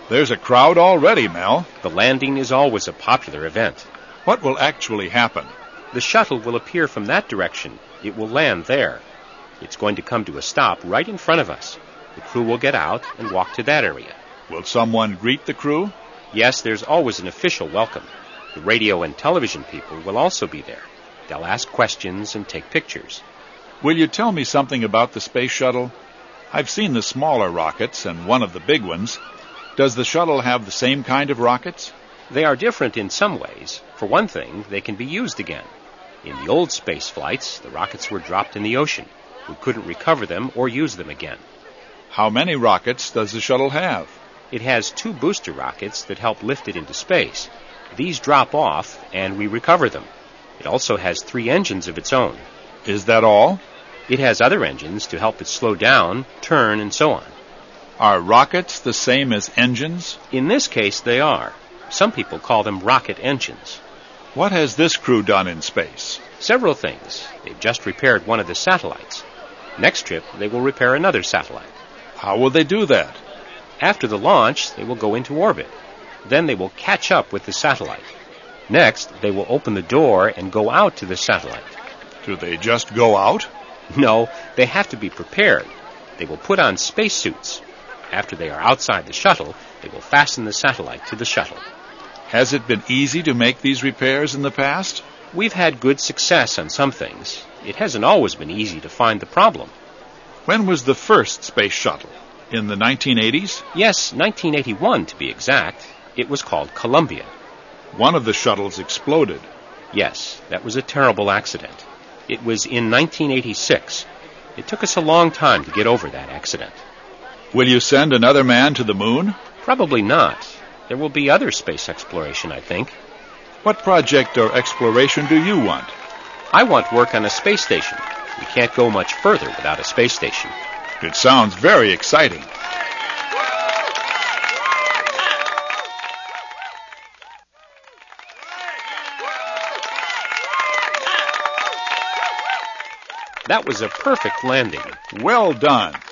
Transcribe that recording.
There's a crowd already, Mel. The landing is always a popular event. What will actually happen? The shuttle will appear from that direction. It will land there. It's going to come to a stop right in front of us. The crew will get out and walk to that area. Will someone greet the crew? Yes, there's always an official welcome. The radio and television people will also be there. They'll ask questions and take pictures. Will you tell me something about the space shuttle? I've seen the smaller rockets and one of the big ones. Does the shuttle have the same kind of rockets? They are different in some ways. For one thing, they can be used again. In the old space flights, the rockets were dropped in the ocean. We couldn't recover them or use them again. How many rockets does the shuttle have? It has 2 booster rockets that help lift it into space. These drop off, and we recover them. It also has 3 engines of its own. Is that all? It has other engines to help it slow down, turn, and so on. Are rockets the same as engines? In this case, they are. Some people call them rocket engines. What has this crew done in space? Several things. They've just repaired one of the satellites. Next trip, they will repair another satellite. How will they do that? After the launch, they will go into orbit. Then they will catch up with the satellite. Next, they will open the door and go out to the satellite. Do they just go out? No, they have to be prepared. They will put on spacesuits. After they are outside the shuttle, they will fasten the satellite to the shuttle. Has it been easy to make these repairs in the past? We've had good success on some things. It hasn't always been easy to find the problem. When was the first space shuttle? In the 1980s? Yes, 1981 to be exact. It was called Columbia. One of the shuttles exploded. Yes, that was a terrible accident. It was in 1986. It took us a long time to get over that accident. Will you send another man to the moon? Probably not. There will be other space exploration, I think. What project or exploration do you want? I want work on a space station. We can't go much further without a space station. It sounds very exciting. That was a perfect landing. Well done.